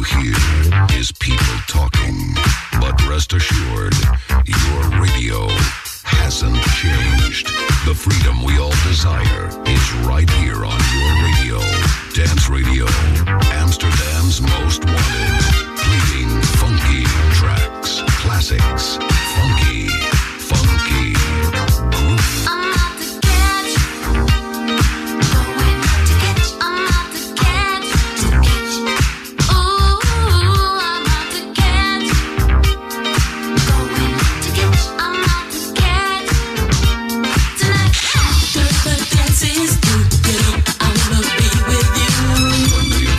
hear is people talking. But rest assured, your radio hasn't changed. The freedom we all desire is right here on your radio. Dance Radio, Amsterdam's most wanted. Playing funky tracks, classics, funky, groovy. From the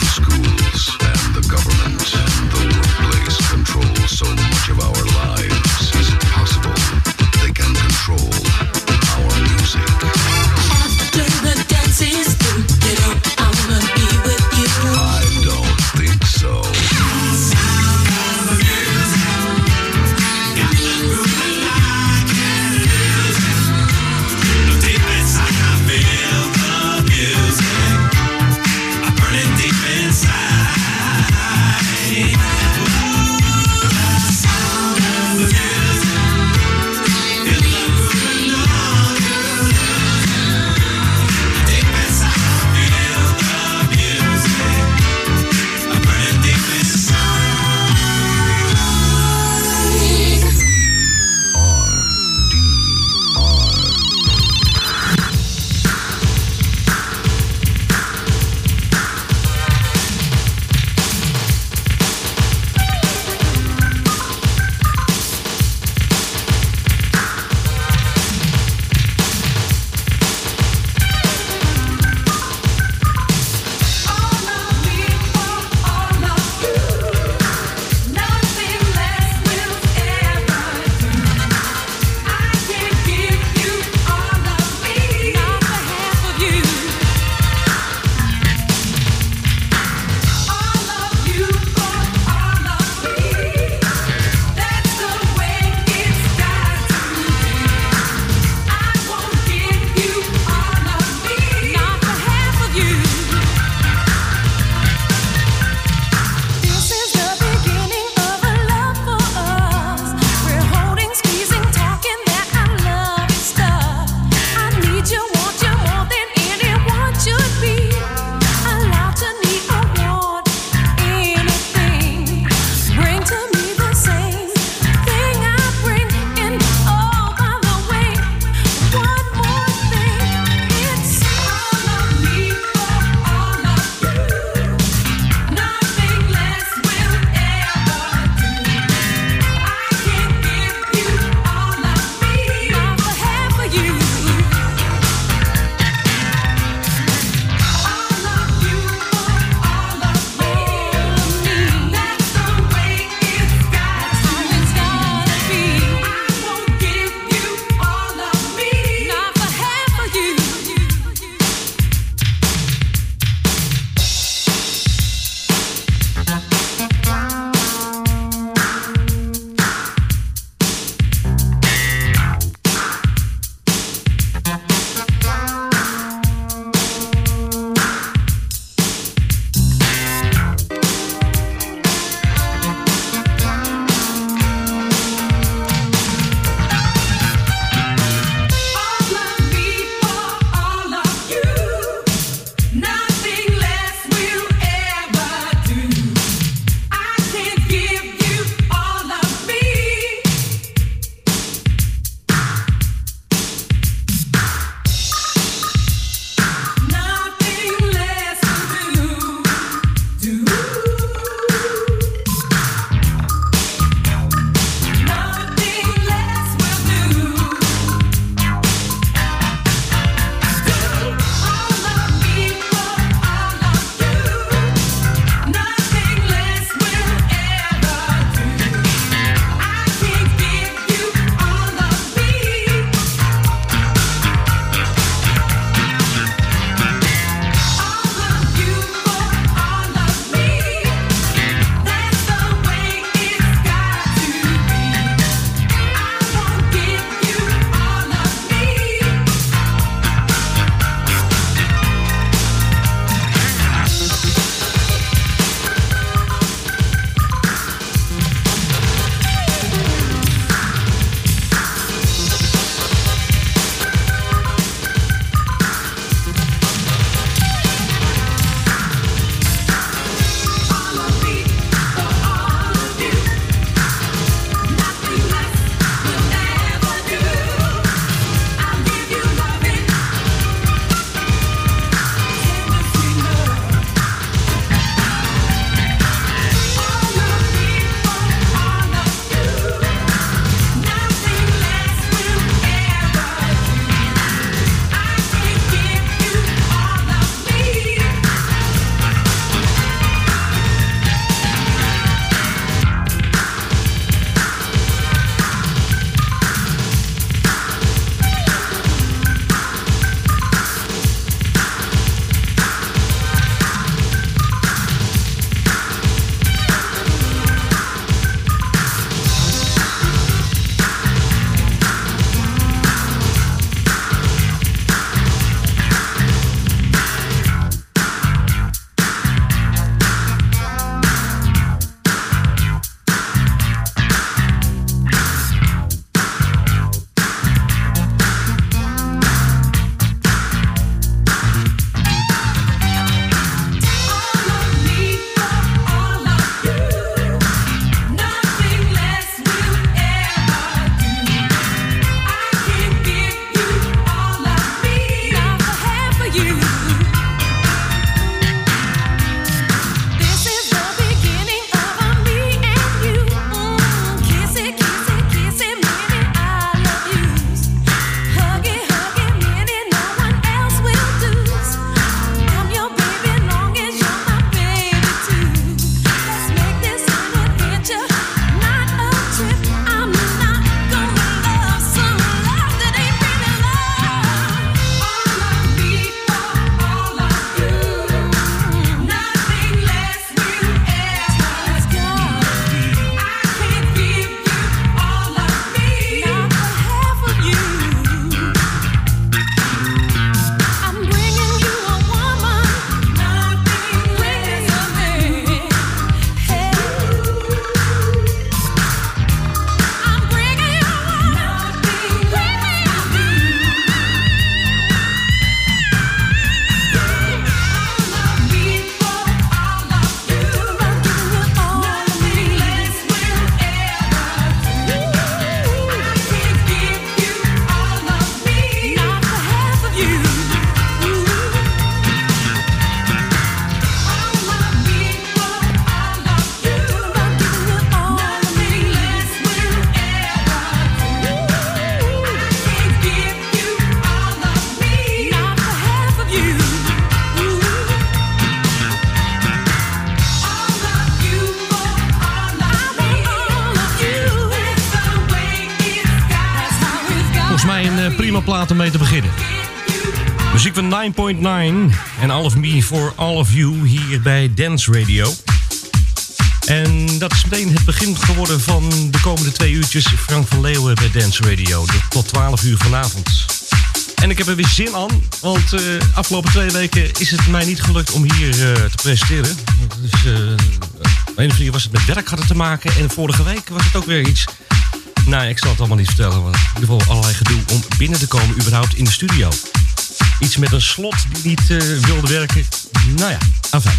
prima plaat om mee te beginnen. Muziek van 9.9 en All of Me for All of You hier bij Dance Radio. En dat is meteen het begin geworden van de komende 2 uurtjes Frank van Leeuwen bij Dance Radio. Tot 12 uur vanavond. En ik heb er weer zin aan, want de afgelopen 2 weken is het mij niet gelukt om hier te presenteren. Dus, op een of andere was het met werk hadden te maken en vorige week was het ook weer iets. Nou, ik zal het allemaal niet vertellen, want in ieder geval allerlei gedoe om binnen te komen überhaupt in de studio. Iets met een slot die niet wilde werken. Nou ja, afijn.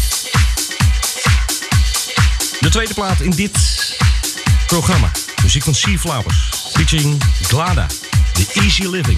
De tweede plaat in dit programma. Muziek van Sea Flowers. Featuring Glada. The Easy Living.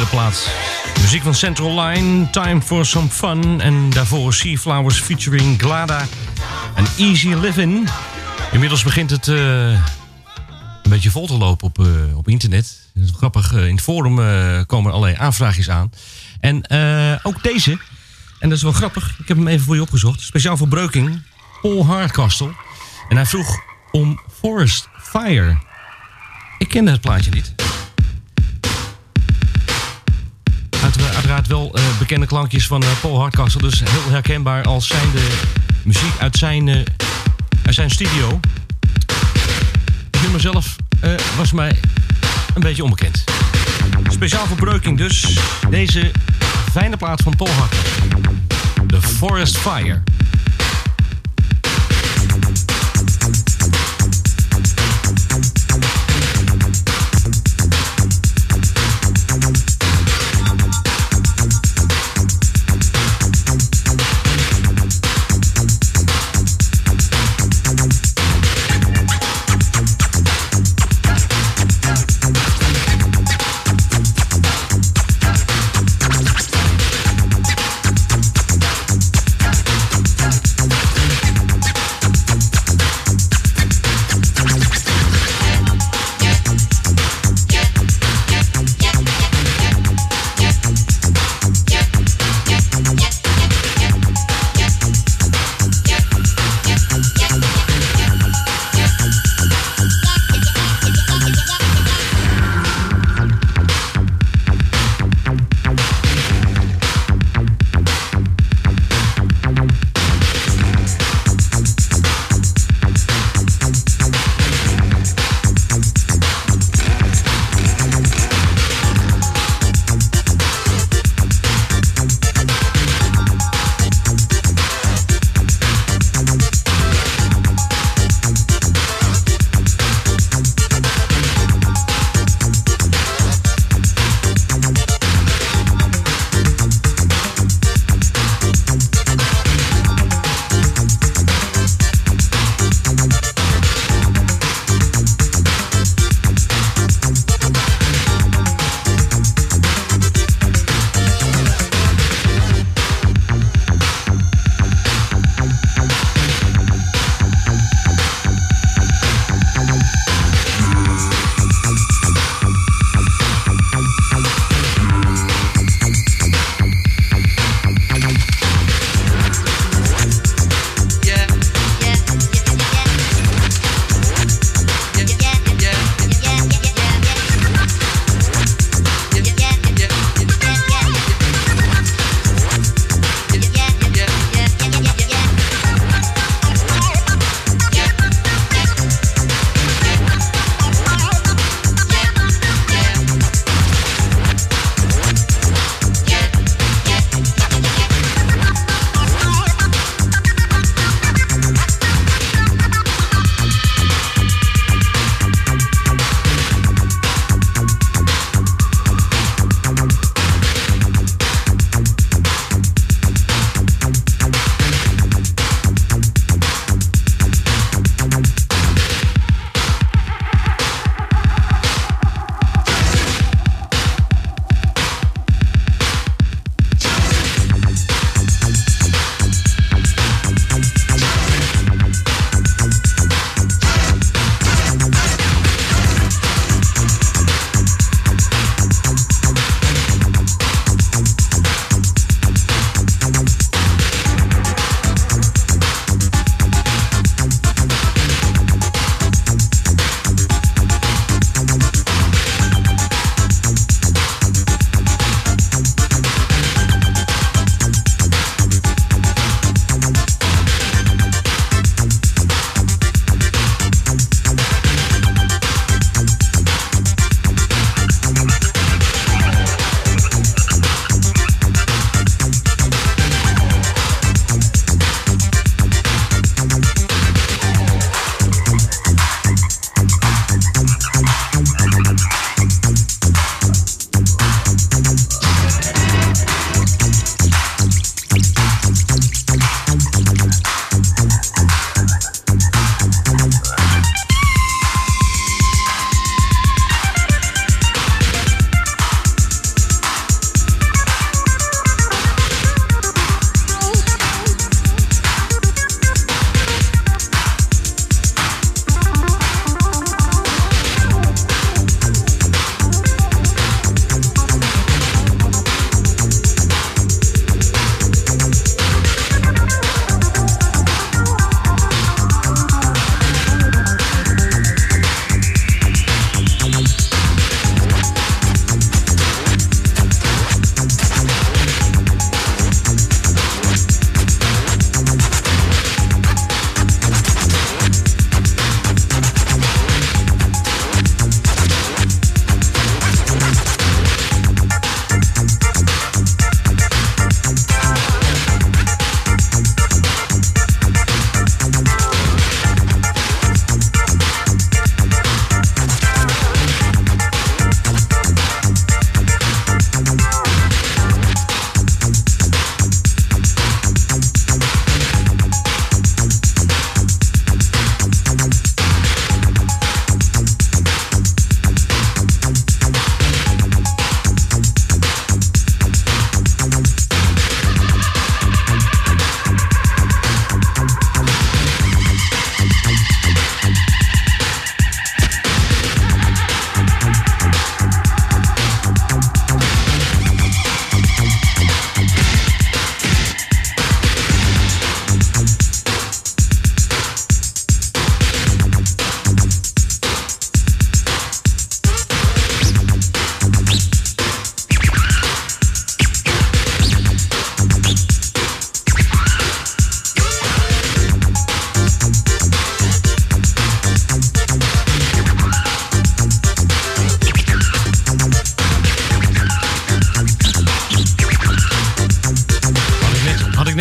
tweede plaats. Muziek van Central Line, Time for Some Fun. En daarvoor Sea Flowers featuring Glada en Easy Living. Inmiddels begint het een beetje vol te lopen op internet. Dat is grappig. In het forum komen allerlei aanvraagjes aan. En ook deze. En dat is wel grappig. Ik heb hem even voor je opgezocht. Speciaal voor Breuking. Paul Hardcastle. En hij vroeg om Forest Fire. Ik kende het plaatje niet. Uiteraard wel bekende klankjes van Paul Hardcastle. Dus heel herkenbaar als zijnde muziek uit zijn studio. Ik vind mezelf was mij een beetje onbekend. Speciaal voor Breuking dus. Deze fijne plaat van Paul Hardcastle. The Forest Fire.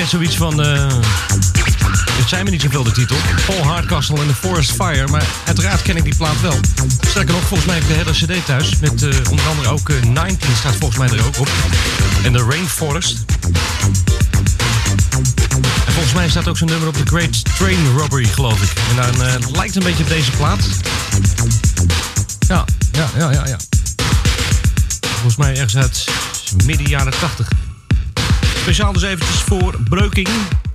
net zoiets van... het zijn me niet zoveel de titel. Paul Hardcastle en The Forest Fire. Maar uiteraard ken ik die plaat wel. Sterker nog, volgens mij heb ik de hele cd thuis. Met onder andere ook 19 staat volgens mij er ook op. En The Rainforest. En volgens mij staat ook zo'n nummer op The Great Train Robbery, geloof ik. En dan lijkt een beetje op deze plaat. Ja. Volgens mij ergens uit midden jaren 80. Speciaal dus eventjes voor Breuking.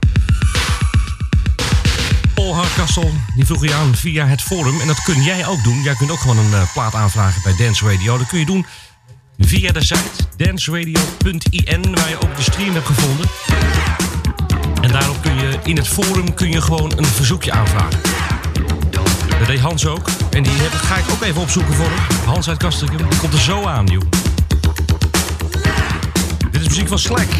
Paul Hardcastle, die vroeg je aan via het forum. En dat kun jij ook doen. Jij kunt ook gewoon een plaat aanvragen bij Dance Radio. Dat kun je doen via de site danceradio.in, waar je ook de stream hebt gevonden. En daarop kun je in het forum gewoon een verzoekje aanvragen. Dat deed Hans ook. En die ga ik ook even opzoeken voor hem. Hans uit Castricum. Die komt er zo aan, joh. Dit is muziek van Slack.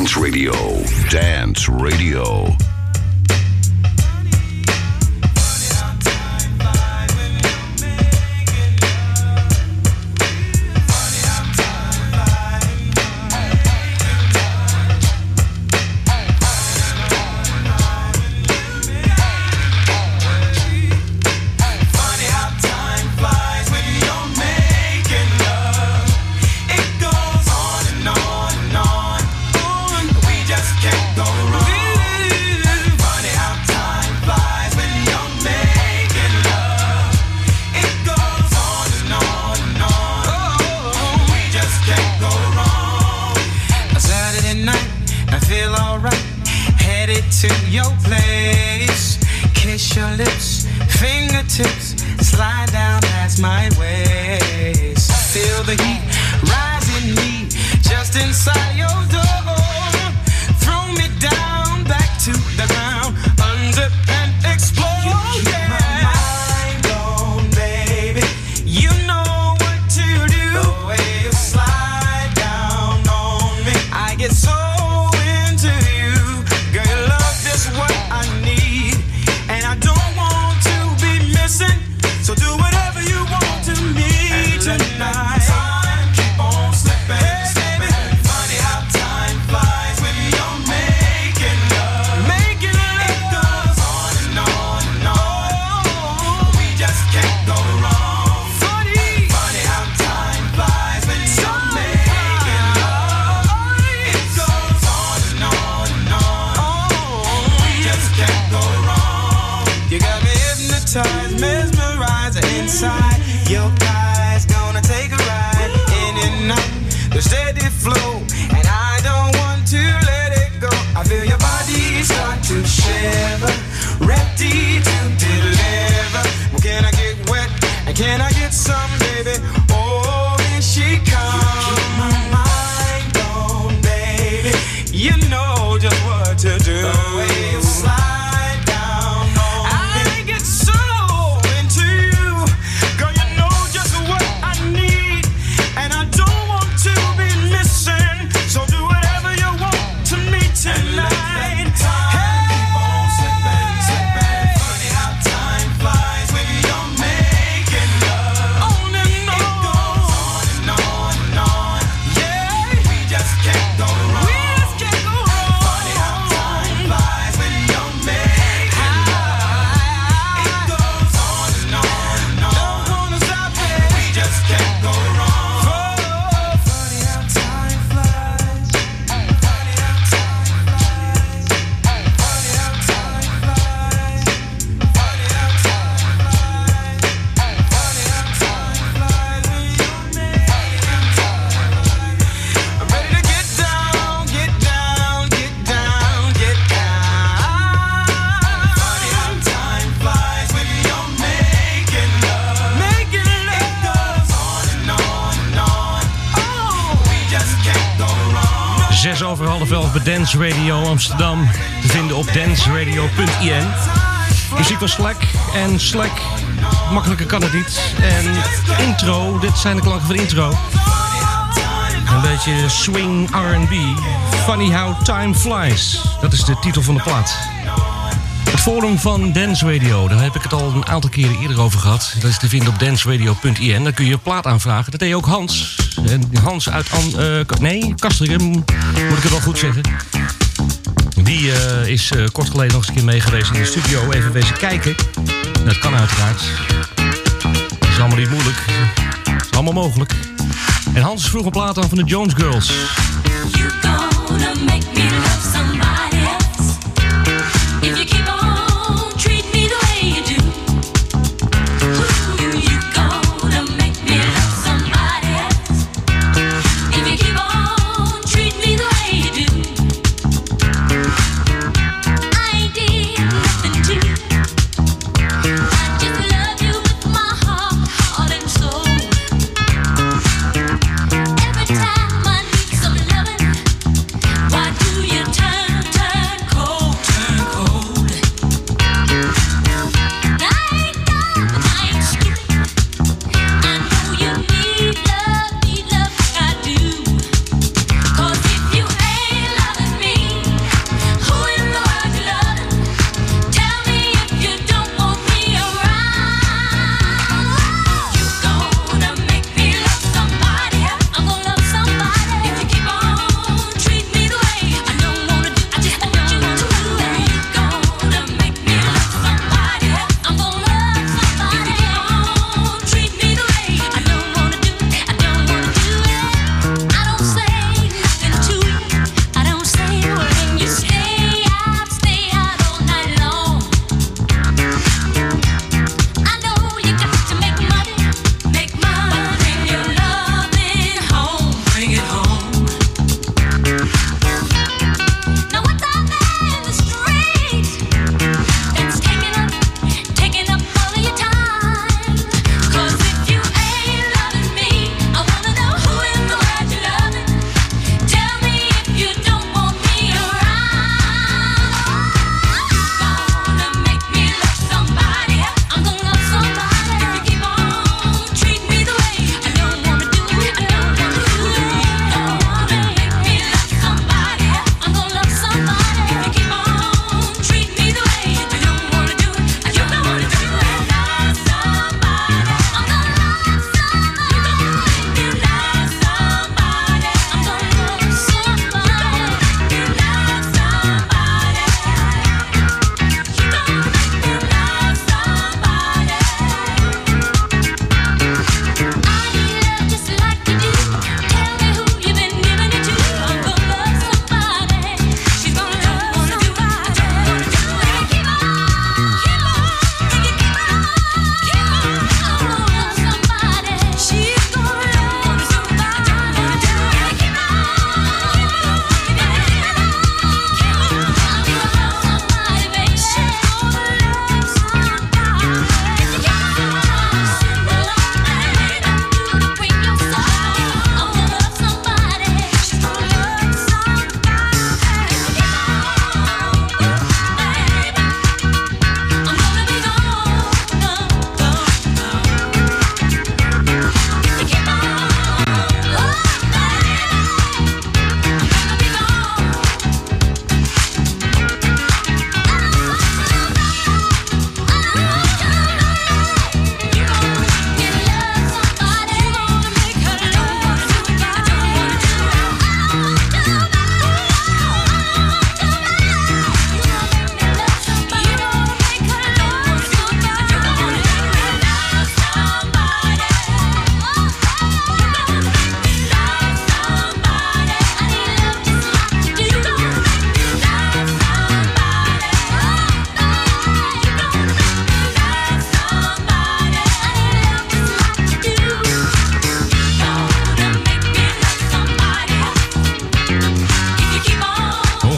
Dance Radio. Dance Radio. To your place, kiss your lips, fingertips slide down past my waist. Feel the heat rise in me just inside your door. Throw me down back to the ground, unzip and explode. You keep my mind on, baby. You know what to do. The way you slide down on me, I get so into you. Girl, your love is what I need, and I don't want to be missing. So do whatever you want to me tonight. Time keep on slipping, slipping. Funny how time flies when you're making love. Making love. It goes on and on and on. We just can't go wrong. Funny, funny how time flies when you're making love. It goes on and on and on. We just can't go wrong. You got me hypnotized, mesmerized inside. Your eyes gonna take a ride in and out the steady flow, and I don't want to let it go. I feel your body start to shiver, ready to deliver. Well, can I get wet and can I get some, baby? Oh, here she comes. You keep my mind on, baby. You know just what to do. The way you slide down on me, I get so into you. Girl, you know just what I need, and I don't want to be missing. So do whatever you want to me tonight. Time keep on slipping, slipping. Funny how time flies when you're making love. On and on. It goes on and on and on. Yeah. We just can't go wrong. We just can't go wrong. Funny how time flies when you're making love. It goes on and on and on. Don't wanna stop it. We just can't go wrong. Funny how time flies. Funny how time flies. Funny how time flies. Funny how time flies. Funny how time flies when you're making love. I'm ready to get down, get down, get down, get down. Funny how time flies when you're making love. Making love. It goes on and on and on. Oh, we just can't go wrong. 6:30 bij Dance Radio Amsterdam. Te vinden op danceradio.in. Muziek van Slack. En Slack, makkelijker kan het niet. En intro, dit zijn de klanken van de intro. Een beetje swing R&B. Funny How Time Flies. Dat is de titel van de plaat. Het forum van Dance Radio, daar heb ik het al een aantal keren eerder over gehad. Dat is te vinden op danceradio.in. Daar kun je een plaat aanvragen. Dat deed ook Hans. En Hans uit Castricum, moet ik het wel goed zeggen. Die is kort geleden nog eens een keer mee geweest in de studio. Even wezen kijken. Dat kan uiteraard. Dat is allemaal niet moeilijk. Dat is allemaal mogelijk. En Hans vroeg een plaat aan van de Jones Girls. You gonna make me love somebody else if you keep on treating me the way you do. Ooh, you gonna make me love somebody else if you keep on treating me the way you do. I did nothing to you. I just love you with my heart and soul. Every time I need some loving, why do you turn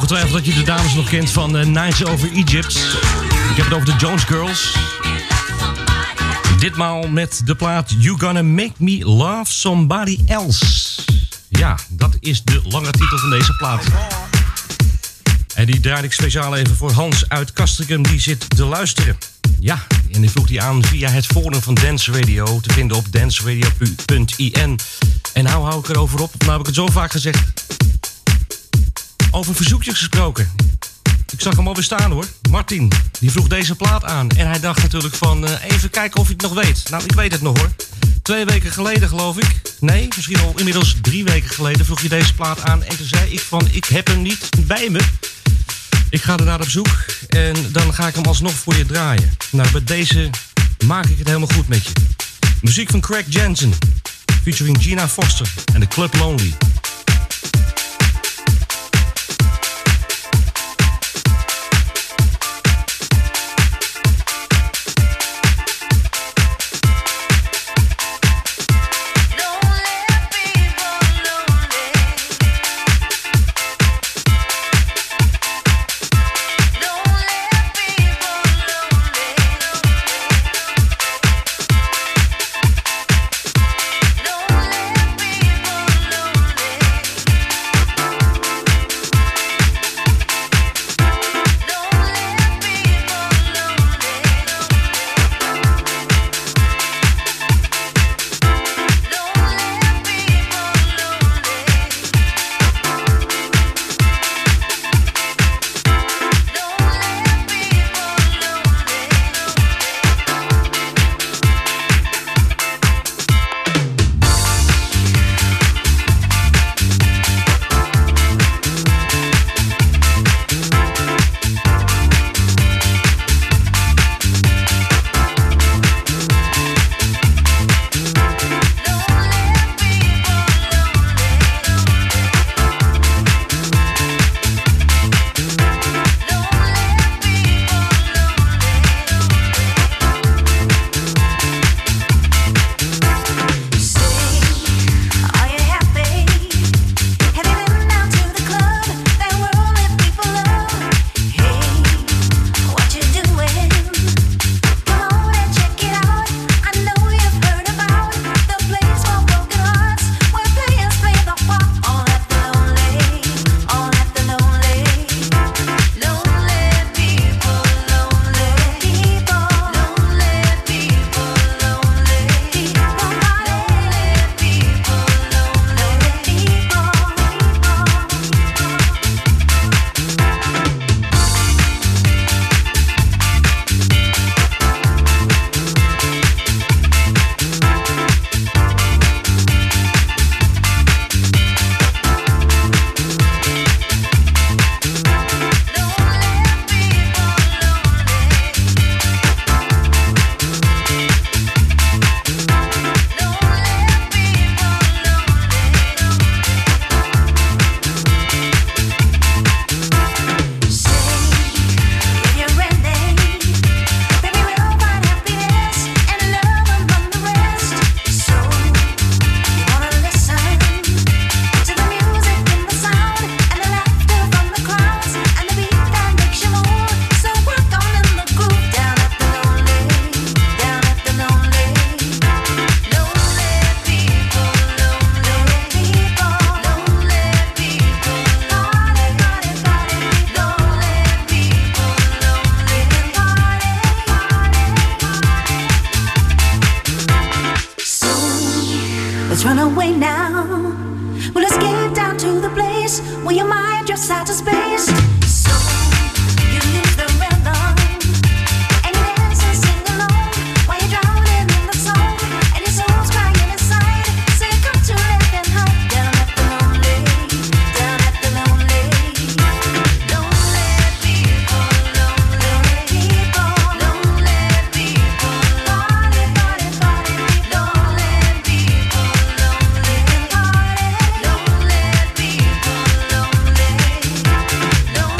Ongetwijfeld dat je de dames nog kent van Nights Over Egypt. Ik heb het over de Jones Girls. Ditmaal met de plaat You Gonna Make Me Love Somebody Else. Ja, dat is de lange titel van deze plaat. En die draai ik speciaal even voor Hans uit Castricum. Die zit te luisteren. Ja, en die vroeg die aan via het forum van Dance Radio. Te vinden op danceradio.in. En nou hou ik erover op. Nou heb ik het zo vaak gezegd. Over verzoekjes gesproken. Ik zag hem alweer staan hoor. Martin, die vroeg deze plaat aan. En hij dacht natuurlijk van even kijken of hij het nog weet. Nou, ik weet het nog hoor. 2 weken geleden geloof ik. Nee, misschien al inmiddels 3 weken geleden vroeg je deze plaat aan. En toen zei ik van ik heb hem niet bij me. Ik ga er naar op zoek. En dan ga ik hem alsnog voor je draaien. Nou, bij deze maak ik het helemaal goed met je. Muziek van Craig Jensen. Featuring Gina Foster en de Club Lonely. Don't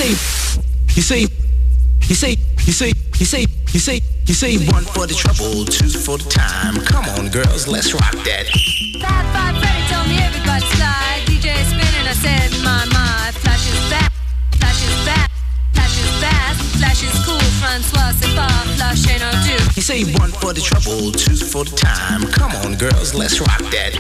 You say one for the trouble, two for the time. Come on, girls, let's rock that. 5-5 Freddy told me everybody's fly. DJ spinning, I said my. Flash is back, flash is back, flash is fast, flash is cool. Francois, c'est pas flash ain't no do. You say one for the trouble, two for the time. Come on, girls, let's rock that.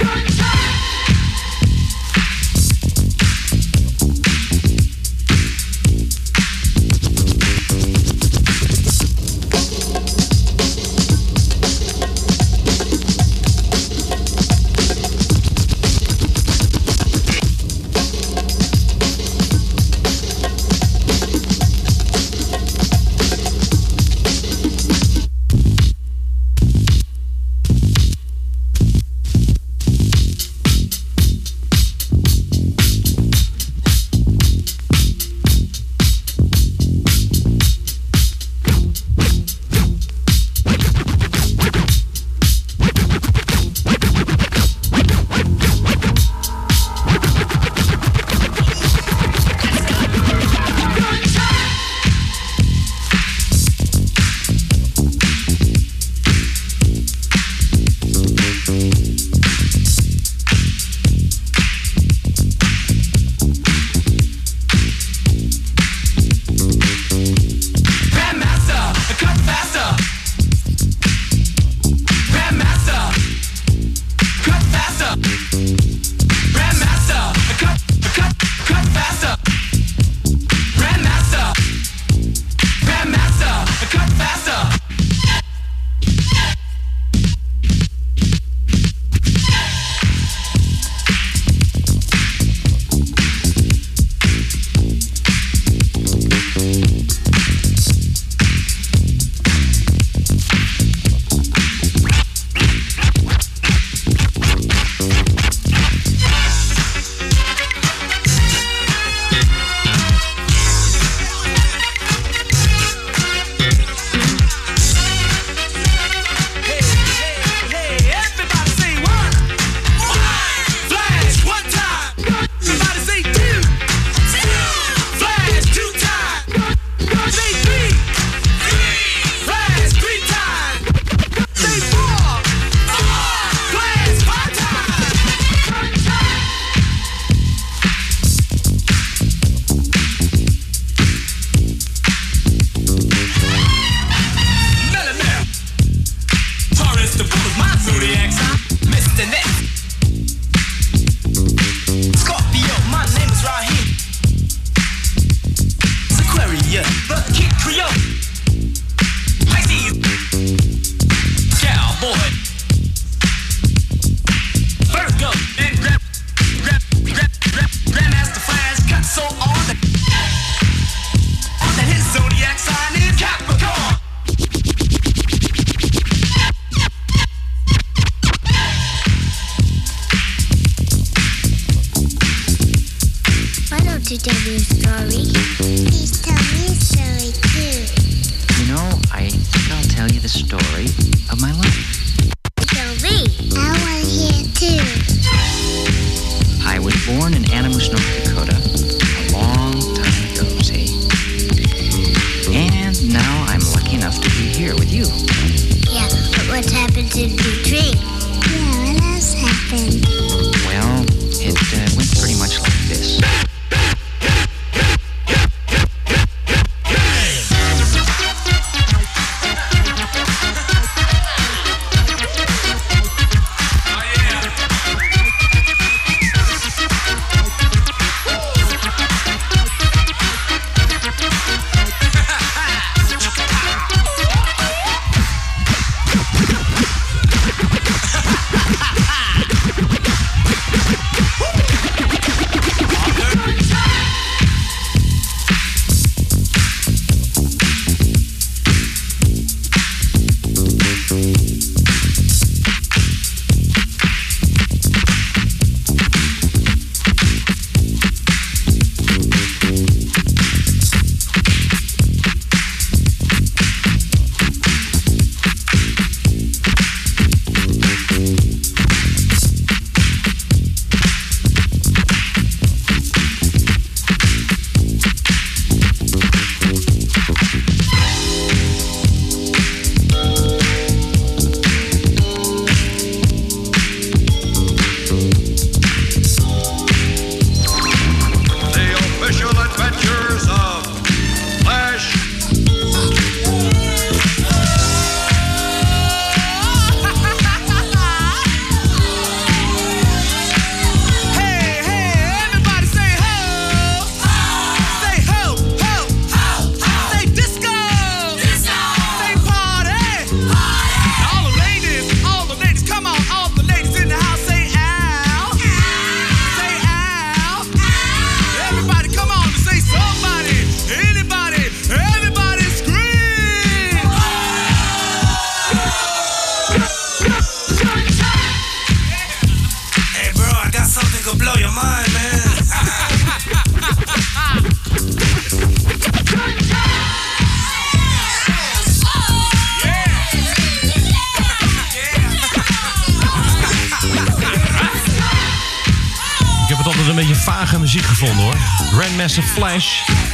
vage muziek gevonden hoor. Grandmaster Flash.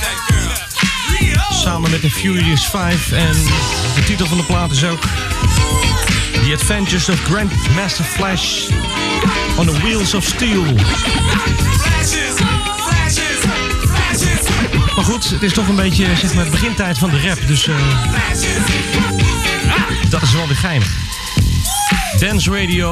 Samen met de Furious 5. En de titel van de plaat is ook The Adventures of Grandmaster Flash on the Wheels of Steel. Maar goed, het is toch een beetje zeg maar, het begintijd van de rap. Dus dat is wel weer geinig. Dance Radio.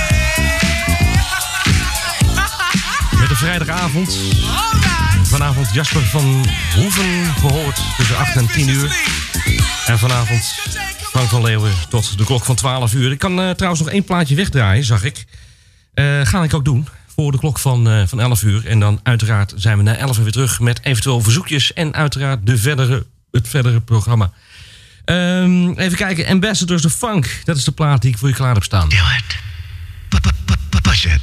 Met de vrijdagavond. Vanavond Jasper van Hoeven gehoord tussen 8 en 10 uur. En vanavond Frank van Leeuwen tot de klok van 12 uur. Ik kan trouwens nog 1 plaatje wegdraaien, zag ik. Ga ik ook doen. Voor de klok van 11 uur. En dan uiteraard zijn we na 11 uur weer terug met eventueel verzoekjes. En uiteraard het verdere programma. Even kijken. Ambassadors of Funk. Dat is de plaat die ik voor je klaar heb staan. Do it. Push it.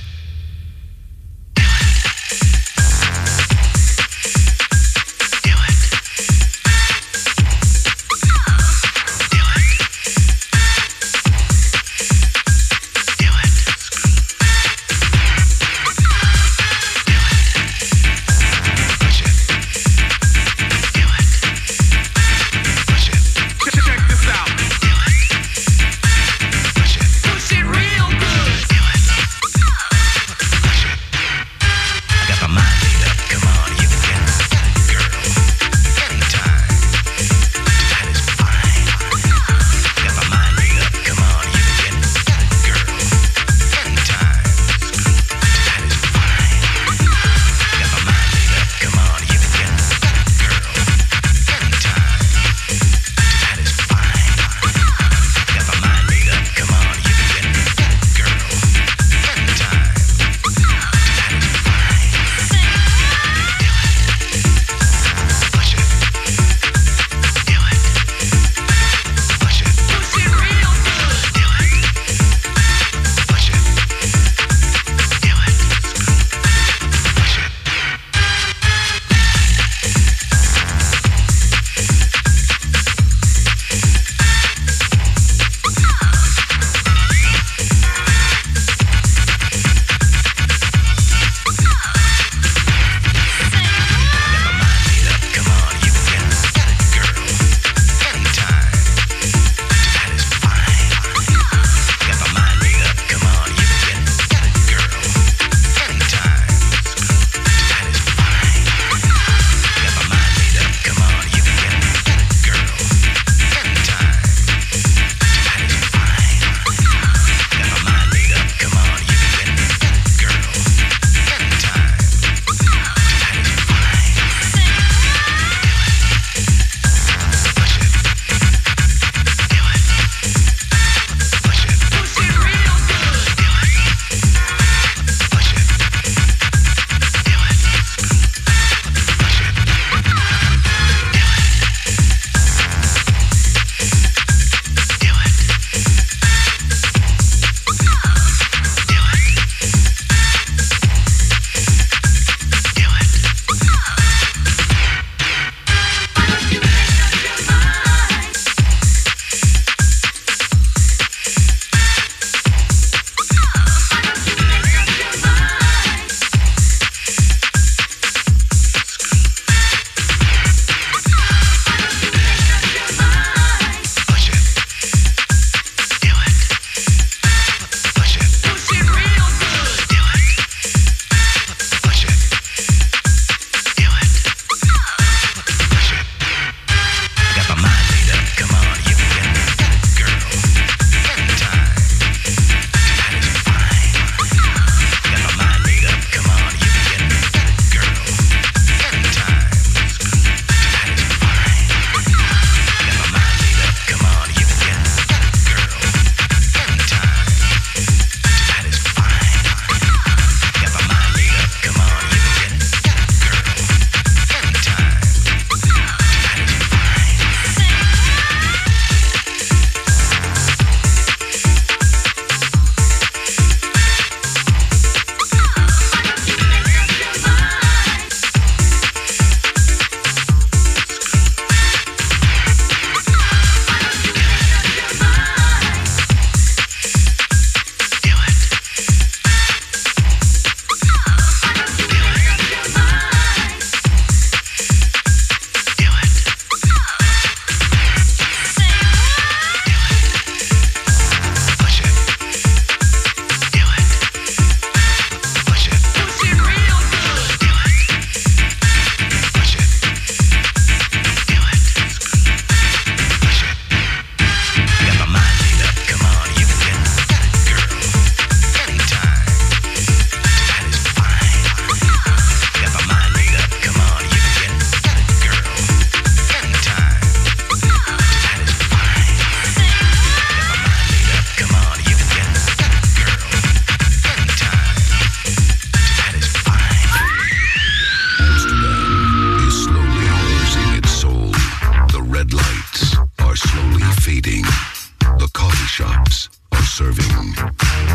serving.